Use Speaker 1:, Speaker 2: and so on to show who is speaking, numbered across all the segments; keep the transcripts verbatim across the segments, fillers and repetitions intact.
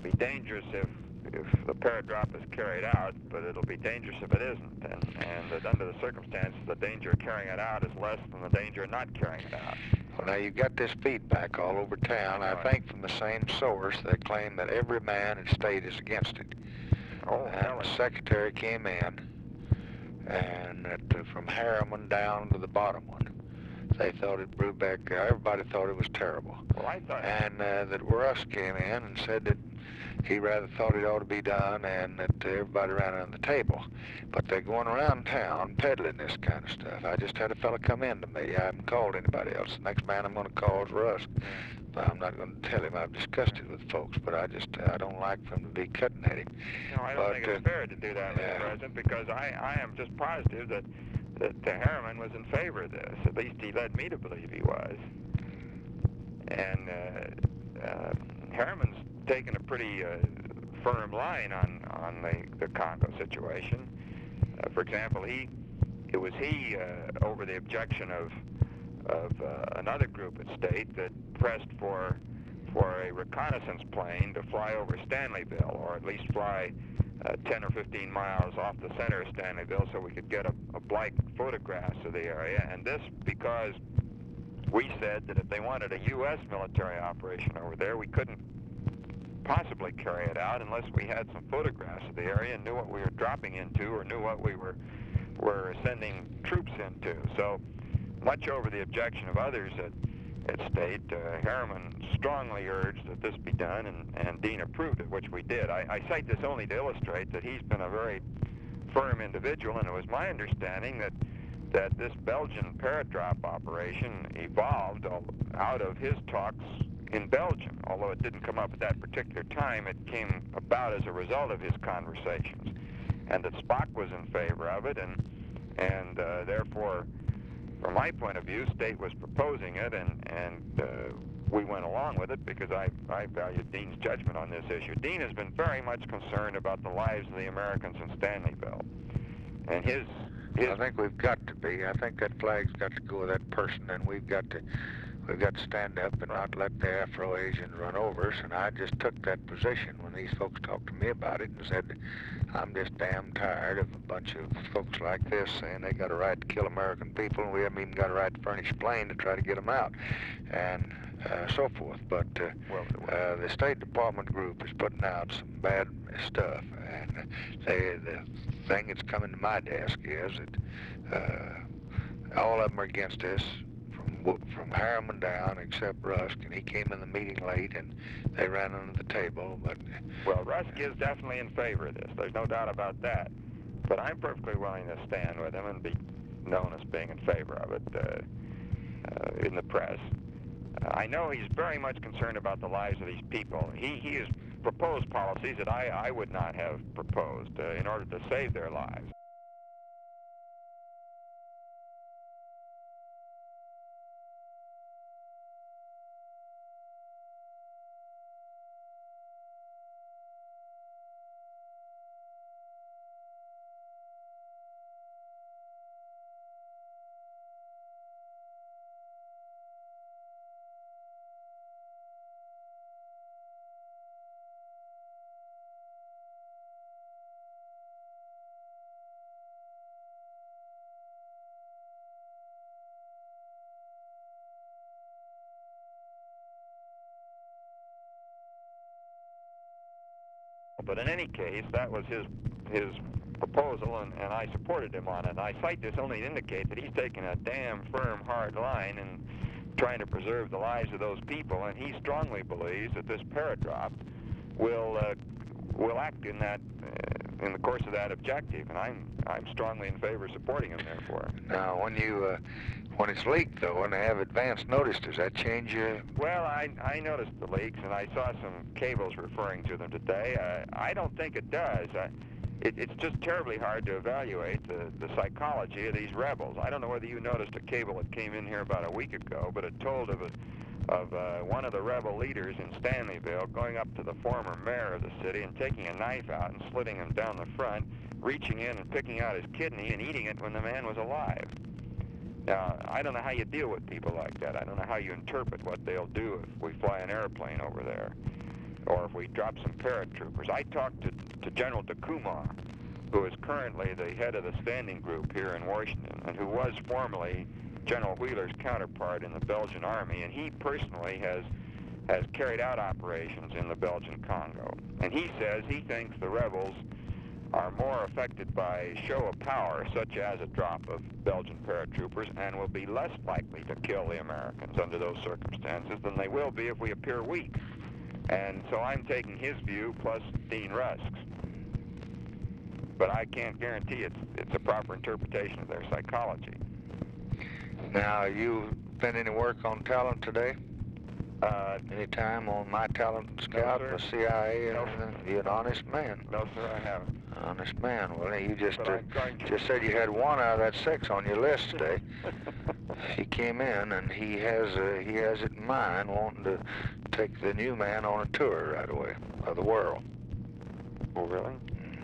Speaker 1: be dangerous if if the paradrop is carried out, but it'll be dangerous if it isn't. And, and that under the circumstances, the danger of carrying it out is less than the danger of not carrying it out.
Speaker 2: Well, now you've got this feedback all over town, I think from the same source that claim that every man in the state is against it.
Speaker 1: Oh,
Speaker 2: and the secretary came in, and that, uh, from Harriman down to the bottom one, they thought it Brubeck, uh, everybody thought it was terrible.
Speaker 1: Well, I thought...
Speaker 2: And uh, that Rusk came in and said that he rather thought it ought to be done, and that uh, everybody ran on the table. But they're going around town peddling this kind of stuff. I just had a fella come in to me. I haven't called anybody else. The next man I'm going to call is Rusk. But I'm not going to tell him I've discussed it with folks, but I just, uh, I don't like for him to be cutting at him.
Speaker 1: No, I don't
Speaker 2: but,
Speaker 1: think it's
Speaker 2: uh,
Speaker 1: fair to do that, Mister
Speaker 2: yeah.
Speaker 1: President, because I, I am just positive that, that uh, Harriman was in favor of this. At least he led me to believe he was. And uh, uh, Harriman's taken a pretty uh, firm line on, on the, the Congo situation. Uh, for example, he, it was he, uh, over the objection of of uh, another group at state that pressed for for a reconnaissance plane to fly over Stanleyville, or at least fly uh, ten or fifteen miles off the center of Stanleyville so we could get a, a blank photographs of the area. And this because we said that if they wanted a U S military operation over there, we couldn't possibly carry it out unless we had some photographs of the area and knew what we were dropping into, or knew what we were, were sending troops into. So, much over the objection of others at, at state, uh, Harriman strongly urged that this be done, and, and Dean approved it, which we did. I, I cite this only to illustrate that he's been a very firm individual, and it was my understanding that that this Belgian paradrop operation evolved out of his talks in Belgium. Although it didn't come up at that particular time, it came about as a result of his conversations, and that Spock was in favor of it, and and uh, therefore, from my point of view, state was proposing it, and, and uh, we went along with it because I, I valued Dean's judgment on this issue. Dean has been very much concerned about the lives of the Americans in Stanleyville. And his, his...
Speaker 2: I think we've got to be. I think that flag's got to go with that person, and we've got to we've got to stand up and not let the Afro-Asians run over us. And I just took that position when these folks talked to me about it and said, I'm just damn tired of a bunch of folks like this saying they got a right to kill American people, and we haven't even got a right to furnish a plane to try to get them out, and uh, so forth. But uh,
Speaker 1: well,
Speaker 2: uh, the State Department group is putting out some bad stuff, and they, the thing that's coming to my desk is that uh, all of them are against us, from Harriman down, except Rusk, and he came in the meeting late, and they ran under the table. But
Speaker 1: well, Rusk is definitely in favor of this. There's no doubt about that. But I'm perfectly willing to stand with him and be known as being in favor of it uh, uh, in the press. Uh, I know he's very much concerned about the lives of these people. He he has proposed policies that I I would not have proposed uh, in order to save their lives. But in any case, that was his his proposal, and, and I supported him on it. And I cite this only to indicate that he's taken a damn firm, hard line in trying to preserve the lives of those people, and he strongly believes that this paradrop will uh, will act in that uh, in the course of that objective, and I'm I'm strongly in favor of supporting him. Therefore,
Speaker 2: now when you uh, when it's leaked though, and they have advance notice, does that change you?
Speaker 1: Well, I I noticed the leaks, and I saw some cables referring to them today. Uh, I don't think it does. I, It, it's just terribly hard to evaluate the, the psychology of these rebels. I don't know whether you noticed a cable that came in here about a week ago, but it told of a, of uh, one of the rebel leaders in Stanleyville going up to the former mayor of the city and taking a knife out and slitting him down the front, reaching in and picking out his kidney and eating it when the man was alive. Now, I don't know how you deal with people like that. I don't know how you interpret what they'll do if we fly an airplane over there. or if we drop some paratroopers. I talked to, to General Decumar, who is currently the head of the standing group here in Washington, and who was formerly General Wheeler's counterpart in the Belgian army, and he personally has has carried out operations in the Belgian Congo. And he says he thinks the rebels are more affected by show of power, such as a drop of Belgian paratroopers, and will be less likely to kill the Americans under those circumstances than they will be if we appear weak. And so I'm taking his view plus Dean Rusk's. But I can't guarantee it's, it's a proper interpretation of their psychology.
Speaker 2: Now, you been any work on talent today?
Speaker 1: Uh,
Speaker 2: Any time on My Talent Scout,
Speaker 1: no,
Speaker 2: the C I A,
Speaker 1: no.
Speaker 2: or anything? You're an honest man.
Speaker 1: No, sir, I haven't.
Speaker 2: Honest man. Well, you just
Speaker 1: But
Speaker 2: uh,
Speaker 1: I'm going to...
Speaker 2: just said you had one out of that six on your list today. He came in, and he has uh, he has it in mind wanting to take the new man on a tour right away of the world.
Speaker 1: Oh, really?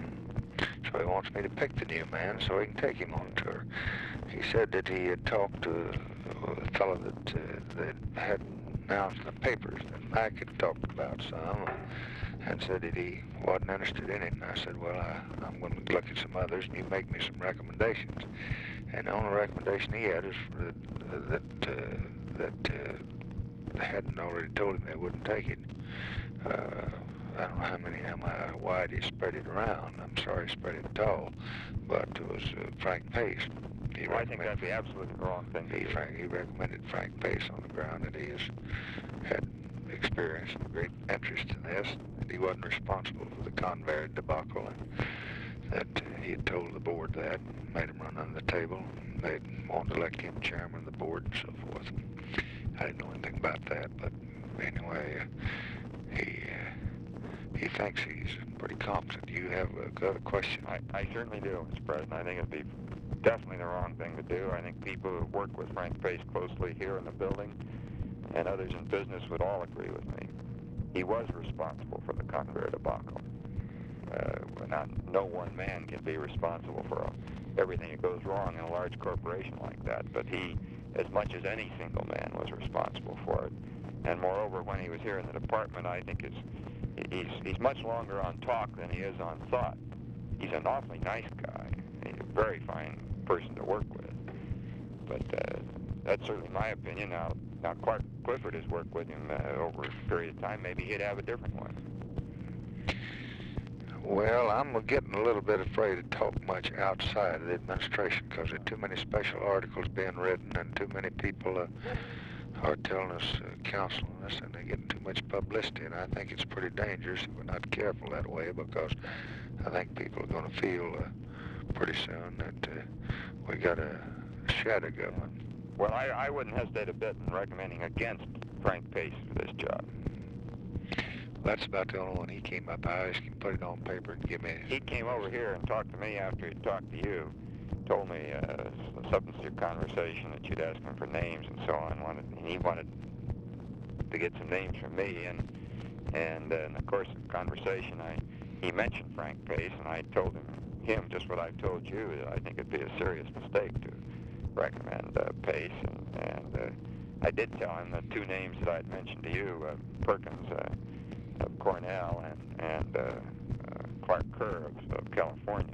Speaker 2: So he wants me to pick the new man so he can take him on a tour. He said that he had talked to a fellow that, uh, that had announced in the papers that Mike had talked about some, and said that he wasn't interested in it. And I said, well, I, I'm going to look at some others, and you make me some recommendations. And the only recommendation he had is for the, that uh, that uh, they hadn't already told him they wouldn't take it. Uh, I don't know how many, how wide he spread it around. I'm sorry he spread it at all, but it was uh, Frank Pace. He
Speaker 1: well, I think that'd be absolutely the wrong thing to
Speaker 2: he,
Speaker 1: do.
Speaker 2: Frank, he recommended Frank Pace on the ground that he has had experience and great interest in this, that he wasn't responsible for the Convair debacle, and that uh, he had told the board that, made him run under the table, and they wanted to elect him chairman of the board and so forth. I didn't know anything about that, but anyway, uh, he uh, he thinks he's pretty competent. You have a, got a question?
Speaker 1: I, I certainly do, Mister President. I think it'd be definitely the wrong thing to do. I think people who work with Frank Pace closely here in the building and others in business would all agree with me. He was responsible for the Convair debacle. Uh, not, no one man can be responsible for uh, everything that goes wrong in a large corporation like that, but he, as much as any single man, was responsible for it. And moreover, when he was here in the department, I think it's, he's, he's much longer on talk than he is on thought. He's an awfully nice guy. He's a very fine person to work with. But uh, that's certainly my opinion. Now, now Clark Clifford has worked with him uh, over a period of time. Maybe he'd have a different one.
Speaker 2: Well, I'm getting a little bit afraid to talk much outside of the administration because there are too many special articles being written and too many people uh, are telling us, uh, counseling us, and they're getting too much publicity. And I think it's pretty dangerous if we're not careful that way, because I think people are going to feel uh, pretty soon that uh, we got a shadow government.
Speaker 1: Well, I, I wouldn't hesitate a bit in recommending against Frank Pace for this job.
Speaker 2: That's about the only one he came up. I asked him to put it on paper and give me...
Speaker 1: He came over here and talked to me after he talked to you. Told me uh, the substance of your conversation, that you'd ask him for names and so on. Wanted, and he wanted to get some names from me. And, and uh, in the course of the conversation, I, he mentioned Frank Pace, and I told him, him just what I've told you, that I think it'd be a serious mistake to recommend uh, Pace. And, and uh, I did tell him the two names that I'd mentioned to you, uh, Perkins uh, of Cornell and, and uh, uh, Clark Kerr of, of California.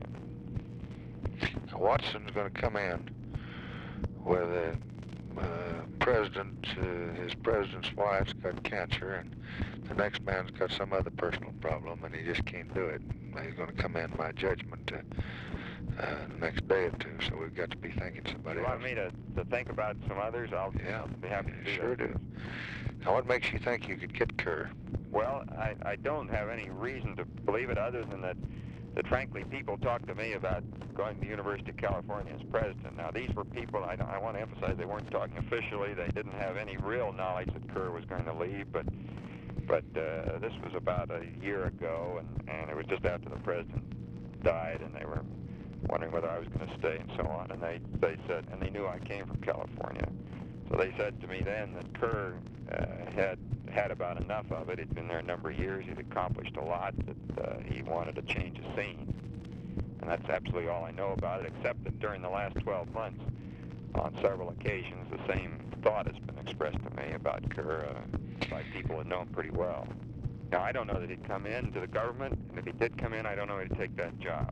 Speaker 2: Watson's going to come in with a uh, president, uh, his president's wife's got cancer, and the next man's got some other personal problem, and he just can't do it. He's going to come in, by judgment, uh, uh, the next day or two, so we've got to be thinking somebody
Speaker 1: You
Speaker 2: else.
Speaker 1: want me to, to think about some others? I'll,
Speaker 2: Yeah,
Speaker 1: I'll be happy to do
Speaker 2: sure
Speaker 1: that.
Speaker 2: do. Now, what makes you think you could get Kerr?
Speaker 1: Well, I, I don't have any reason to believe it other than that, that frankly, people talk to me about going to the University of California as president. Now, these were people, I, I want to emphasize, they weren't talking officially. They didn't have any real knowledge that Kerr was going to leave, but but uh, this was about a year ago, and, and it was just after the president died, and they were wondering whether I was going to stay and so on. And they, they said, and they knew I came from California. So they said to me then that Kerr uh, had had about enough of it. He'd been there a number of years. He'd accomplished a lot, that uh, he wanted to change the scene. And that's absolutely all I know about it, except that during the last twelve months, on several occasions, the same thought has been expressed to me about Kerr uh, by people that know him pretty well. Now, I don't know that he'd come in to the government, and if he did come in, I don't know he'd take that job.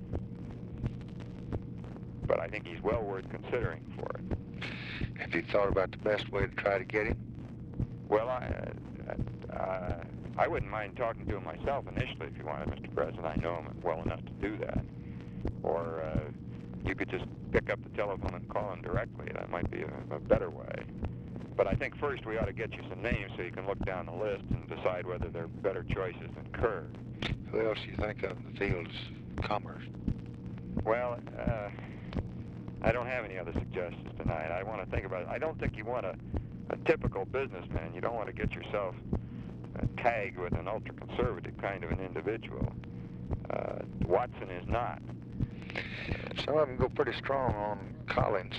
Speaker 1: But I think he's well worth considering for it.
Speaker 2: Have you thought about the best way to try to get him?
Speaker 1: Well, I, uh, uh, I wouldn't mind talking to him myself initially if you wanted, Mister President. I know him well enough to do that. Or uh, you could just pick up the telephone and call him directly. That might be a, a better way. But I think first we ought to get you some names so you can look down the list and decide whether they're better choices than Kerr.
Speaker 2: Who else do you think of in the field's commerce?
Speaker 1: Well, uh, I don't have any other suggestions tonight. I want to think about it. I don't think you want a, a typical businessman. You don't want to get yourself uh, tagged with an ultra-conservative kind of an individual. Uh, Watson is not.
Speaker 2: Some of them go pretty strong on Collins,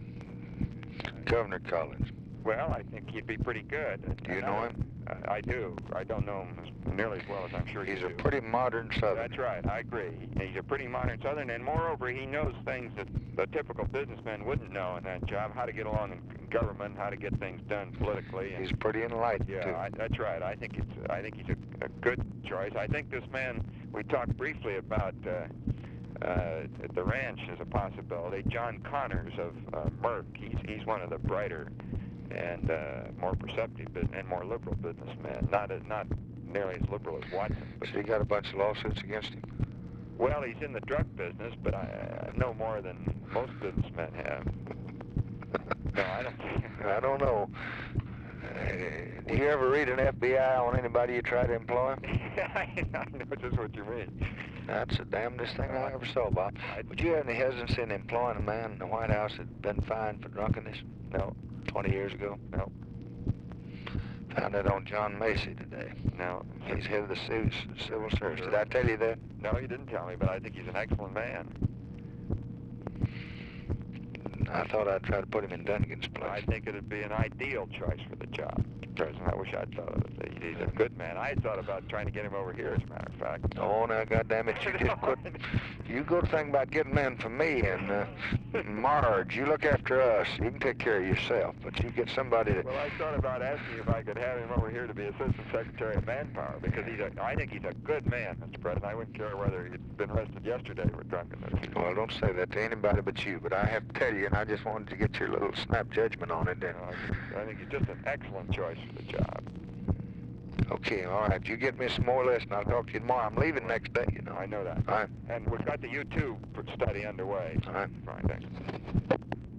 Speaker 2: Governor Collins.
Speaker 1: Well, I think he'd be pretty good.
Speaker 2: Do you know him?
Speaker 1: Uh, I do. I don't know him as, nearly as well as I'm sure you
Speaker 2: He's
Speaker 1: do.
Speaker 2: a pretty modern Southerner.
Speaker 1: That's right. I agree. He's a pretty modern Southern, and moreover, he knows things that the typical businessman wouldn't know in that job: how to get along in government, how to get things done politically. And,
Speaker 2: He's pretty enlightened
Speaker 1: yeah,
Speaker 2: too.
Speaker 1: I, that's right. I think it's. I think he's a, a good choice. I think this man. We talked briefly about uh, uh, the ranch as a possibility. John Connors of uh, Merck. He's he's one of the brighter and uh, more perceptive bus- and more liberal businessmen. Not as, not nearly as liberal as Watson. But
Speaker 2: So he got a bunch of lawsuits against him?
Speaker 1: well, he's in the drug business, but I, I know more than most businessmen have. No, I don't.
Speaker 2: I don't know. Uh, do you ever read an F B I on anybody you try to employ?
Speaker 1: I know just what you mean.
Speaker 2: That's the damnedest thing I ever saw, Bob. Would you have any hesitancy in employing a man in the White House that had been fined for drunkenness?
Speaker 1: No,
Speaker 2: twenty years ago?
Speaker 1: no,
Speaker 2: Found it on John Macy today.
Speaker 1: no.
Speaker 2: He's head of the civil, civil service. Did I tell you that?
Speaker 1: No, you didn't tell me, but I think he's an excellent man.
Speaker 2: I thought I'd try to put him in Dunnigan's place.
Speaker 1: I think it'd be an ideal choice for the job, Mister President. I wish I'd thought of it. He's a good man. I had thought about trying to get him over here, as a matter of fact.
Speaker 2: Oh, now, goddammit, you just quit. You go to think about getting men for me, and uh, Marge, you look after us. You can take care of yourself, but you get somebody that...
Speaker 1: Well, I thought about asking if I could have him over here to be Assistant Secretary of Manpower, because he's a, I think he's a good man, Mister President. I wouldn't care whether he'd been arrested yesterday for drunkenness.
Speaker 2: Well, don't say that to anybody but you, but I have to tell you, and I just wanted to get your little snap judgment on it.
Speaker 1: You know, I, I think he's just an excellent choice for the job.
Speaker 2: Okay, all right. You get me some more lists, and I'll talk to you tomorrow. I'm leaving next day, you know.
Speaker 1: I know that.
Speaker 2: All right.
Speaker 1: And we've got the U two study underway.
Speaker 2: All right.
Speaker 1: Fine, thanks.